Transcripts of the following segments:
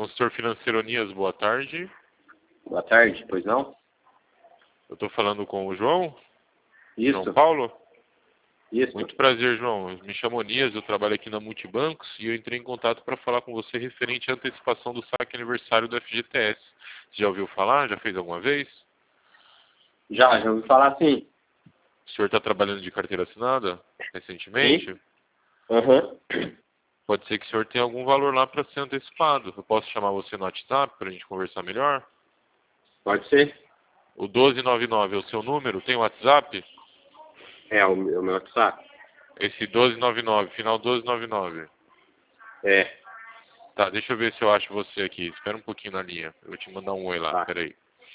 Consultor financeiro Onias, boa tarde. Boa tarde, pois não? Eu estou falando com o João? Isso. João Paulo? Isso. Muito prazer, João. Eu me chamo Onias, eu trabalho aqui na Multibancos e eu entrei em contato para falar com você referente à antecipação do saque aniversário do FGTS. Você já ouviu falar? Já fez alguma vez? Já ouvi falar sim. O senhor está trabalhando de carteira assinada recentemente? Sim. Aham. Pode ser que o senhor tenha algum valor lá para ser antecipado. Eu posso chamar você no WhatsApp para a gente conversar melhor? Pode ser? O 1299 é o seu número? Tem WhatsApp? É, o meu WhatsApp. Esse 1299, final 1299. É. Tá, deixa eu ver se eu acho você aqui. Espera um pouquinho na linha. Eu vou te mandar um oi lá, Tá. peraí.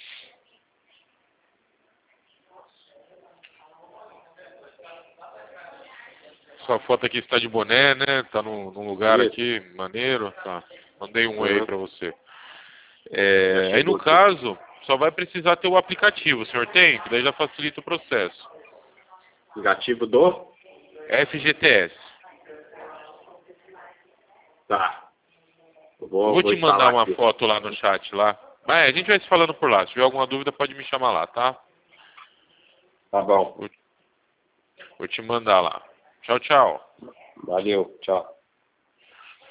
Sua foto aqui está de boné, né? Tá num lugar Isso. aqui, maneiro. Tá. Mandei um oi aí Aham. pra você. Já Aí no chegou aqui. caso, só vai precisar ter o aplicativo. O senhor tem? Que daí já facilita o processo. Negativo do? FGTS. Tá. Eu Vou vou te mandar instalar uma aqui. foto lá no chat lá. Mas a gente vai se falando por lá. Se tiver alguma dúvida, pode me chamar lá, tá? Tá bom. Vou te mandar lá. Tchau, tchau. Valeu. Tchau.